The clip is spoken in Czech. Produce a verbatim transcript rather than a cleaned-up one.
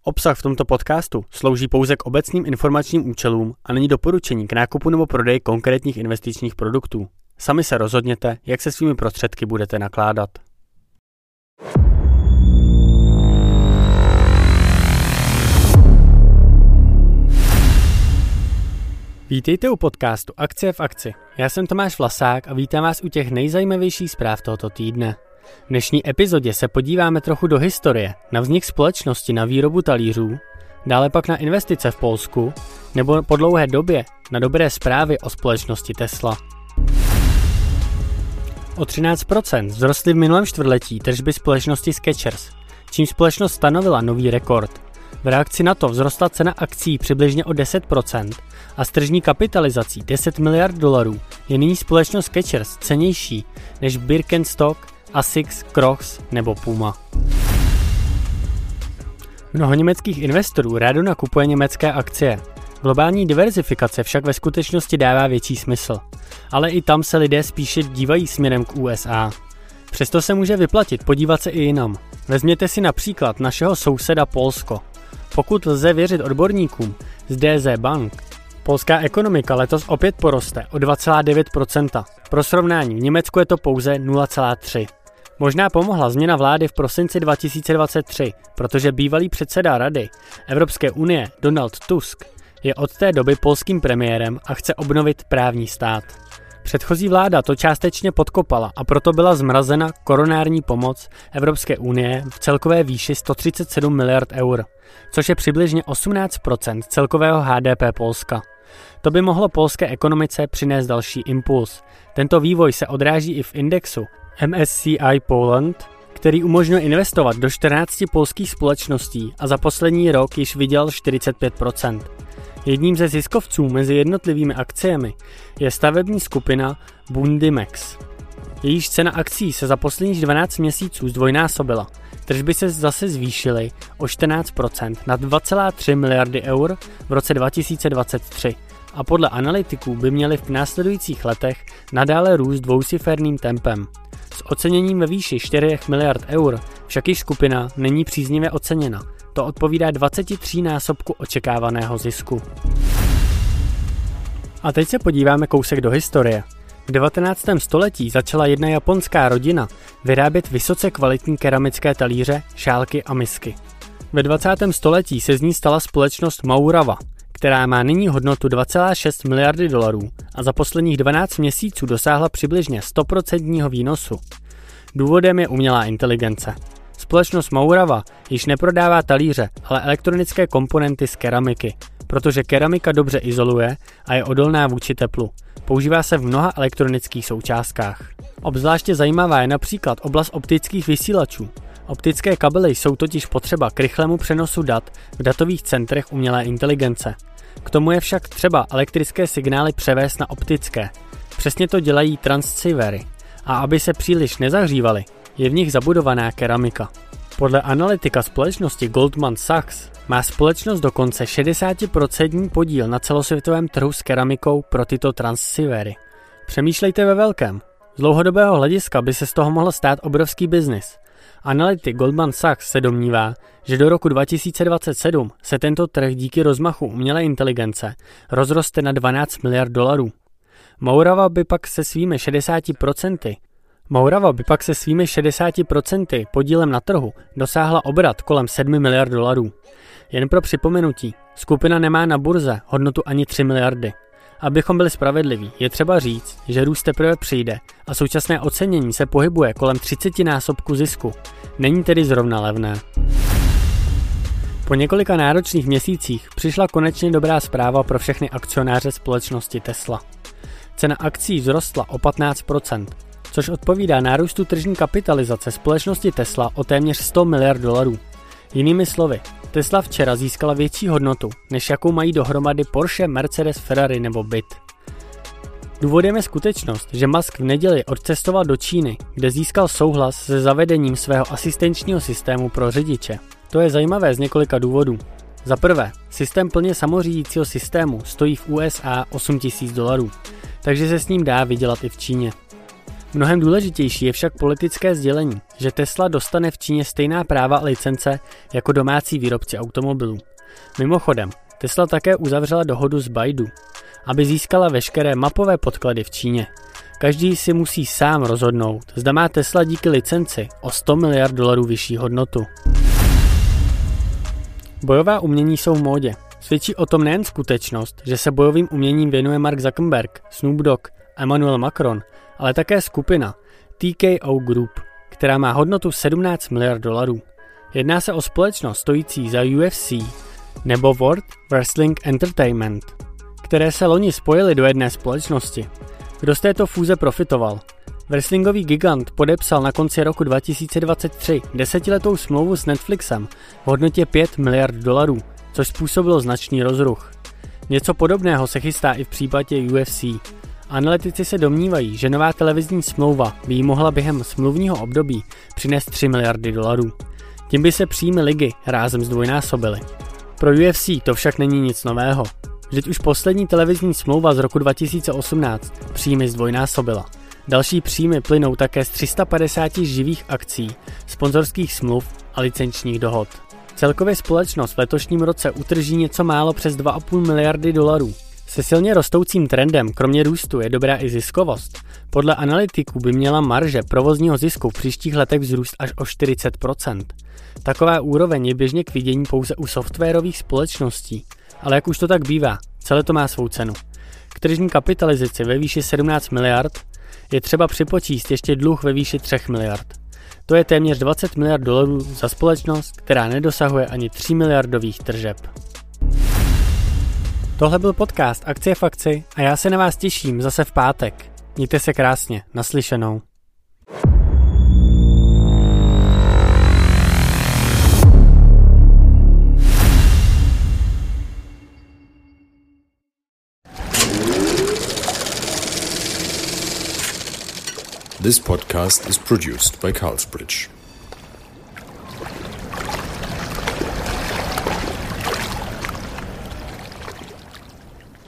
Obsah v tomto podcastu slouží pouze k obecným informačním účelům a není doporučení k nákupu nebo prodeji konkrétních investičních produktů. Sami se rozhodněte, jak se svými prostředky budete nakládat. Vítejte u podcastu Akcie v akci. Já jsem Tomáš Vlasák a vítám vás u těch nejzajímavějších zpráv tohoto týdne. V dnešní epizodě se podíváme trochu do historie, na vznik společnosti na výrobu talířů, dále pak na investice v Polsku, nebo po dlouhé době na dobré zprávy o společnosti Tesla. O třináct procent vzrostly v minulém čtvrtletí tržby společnosti Skechers, čím společnost stanovila nový rekord. V reakci na to vzrostla cena akcií přibližně o deset procent a s tržní kapitalizací deset miliard dolarů je nyní společnost Skechers cennější než Birkenstock, Asics, Crocs nebo Puma. Mnoho německých investorů rádo nakupuje německé akcie. Globální diverzifikace však ve skutečnosti dává větší smysl, ale i tam se lidé spíše dívají směrem k U S A. Přesto se může vyplatit podívat se i jinam. Vezměte si například našeho souseda Polsko. Pokud lze věřit odborníkům z D Z Bank, polská ekonomika letos opět poroste o dva celá devět procenta. Pro srovnání v Německu je to pouze nula celá tři procenta. Možná pomohla změna vlády v prosinci dva tisíce dvacet tři, protože bývalý předseda Rady Evropské unie Donald Tusk je od té doby polským premiérem a chce obnovit právní stát. Předchozí vláda to částečně podkopala a proto byla zmrazena koronární pomoc Evropské unie v celkové výši sto třicet sedm miliard eur, což je přibližně osmnáct procent celkového H D P Polska. To by mohlo polské ekonomice přinést další impuls. Tento vývoj se odráží i v indexu M S C I Poland, který umožňuje investovat do čtrnácti polských společností a za poslední rok již vydělal čtyřicet pět procent. Jedním ze ziskovců mezi jednotlivými akciemi je stavební skupina Bundimex. Jejíž cena akcií se za posledních dvanáct měsíců zdvojnásobila. Tržby se zase zvýšily o čtrnáct procent na dva celá tři miliardy eur v roce dva tisíce dvacet tři a podle analytiků by měly v následujících letech nadále růst dvouciferným tempem. S oceněním ve výši čtyři miliard eur však již skupina není příznivě oceněna. To odpovídá dvacet tři násobku očekávaného zisku. A teď se podíváme kousek do historie. V devatenáctém století začala jedna japonská rodina vyrábět vysoce kvalitní keramické talíře, šálky a misky. Ve dvacátém století se z ní stala společnost Mourava, která má nyní hodnotu dva celá šest miliardy dolarů a za posledních dvanáct měsíců dosáhla přibližně sto procent výnosu. Důvodem je umělá inteligence. Společnost Mourava již neprodává talíře, ale elektronické komponenty z keramiky, protože keramika dobře izoluje a je odolná vůči teplu. Používá se v mnoha elektronických součástkách. Obzvláště zajímavá je například oblast optických vysílačů. Optické kabely jsou totiž potřeba k rychlému přenosu dat v datových centrech umělé inteligence. K tomu je však třeba elektrické signály převést na optické. Přesně to dělají transceivery. A aby se příliš nezahřívaly, je v nich zabudovaná keramika. Podle analytika společnosti Goldman Sachs má společnost dokonce šedesát procent podíl na celosvětovém trhu s keramikou pro tyto transceivery. Přemýšlejte ve velkém. Z dlouhodobého hlediska by se z toho mohl stát obrovský biznis. Analytik Goldman Sachs se domnívá, že do roku dva tisíce dvacet sedm se tento trh díky rozmachu umělé inteligence rozroste na dvanáct miliard dolarů. Mourava by pak se svými šedesáti procenty Mourava by pak se svými šedesáti procenty podílem na trhu dosáhla obrat kolem sedmi miliard dolarů. Jen pro připomenutí, skupina nemá na burze hodnotu ani tři miliardy. Abychom byli spravedliví, je třeba říct, že růst teprve přijde a současné ocenění se pohybuje kolem třicetinásobku zisku. Není tedy zrovna levné. Po několika náročných měsících přišla konečně dobrá zpráva pro všechny akcionáře společnosti Tesla. Cena akcií vzrostla o patnáct procent, což odpovídá nárůstu tržní kapitalizace společnosti Tesla o téměř sto miliard dolarů. Jinými slovy, Tesla včera získala větší hodnotu, než jakou mají dohromady Porsche, Mercedes, Ferrari nebo Byt. Důvodem je skutečnost, že Musk v neděli odcestoval do Číny, kde získal souhlas se zavedením svého asistenčního systému pro řidiče. To je zajímavé z několika důvodů. Za prvé, systém plně samořídícího systému stojí v U S A osm tisíc dolarů, takže se s ním dá vydělat i v Číně. Mnohem důležitější je však politické sdělení, že Tesla dostane v Číně stejná práva a licence jako domácí výrobci automobilů. Mimochodem, Tesla také uzavřela dohodu s Baidu, aby získala veškeré mapové podklady v Číně. Každý si musí sám rozhodnout, zda má Tesla díky licenci o sto miliard dolarů vyšší hodnotu. Bojová umění jsou v módě. Svědčí o tom nejen skutečnost, že se bojovým uměním věnuje Mark Zuckerberg, Snoop Dogg a Emmanuel Macron, ale také skupina T K O Group, která má hodnotu sedmnáct miliard dolarů. Jedná se o společnost stojící za U F C nebo World Wrestling Entertainment, které se loni spojily do jedné společnosti. Kdo z této fúze profitoval? Wrestlingový gigant podepsal na konci roku dva tisíce dvacet tři desetiletou smlouvu s Netflixem v hodnotě pět miliard dolarů, což způsobilo značný rozruch. Něco podobného se chystá i v případě U F C. Analytici se domnívají, že nová televizní smlouva by jí mohla během smluvního období přinést tři miliardy dolarů. Tím by se příjmy ligy rázem zdvojnásobily. Pro U F C to však není nic nového. Vždyť už poslední televizní smlouva z roku dva tisíce osmnáct příjmy zdvojnásobila. Další příjmy plynou také z tři sta padesáti živých akcí, sponzorských smluv a licenčních dohod. Celkově společnost v letošním roce utrží něco málo přes dva a půl miliardy dolarů. Se silně rostoucím trendem kromě růstu je dobrá i ziskovost. Podle analytiků by měla marže provozního zisku v příštích letech vzrůst až o čtyřicet procent. Taková úroveň je běžně k vidění pouze u softwarových společností, ale jak už to tak bývá, celé to má svou cenu. K tržní kapitalizaci ve výši sedmnáct miliard je třeba připočíst ještě dluh ve výši tři miliard. To je téměř dvacet miliard dolarů za společnost, která nedosahuje ani tři miliardových tržeb. Tohle byl podcast Akcie v akci a já se na vás těším zase v pátek. Mějte se krásně, naslyšenou. This podcast is produced by Carlsbridge.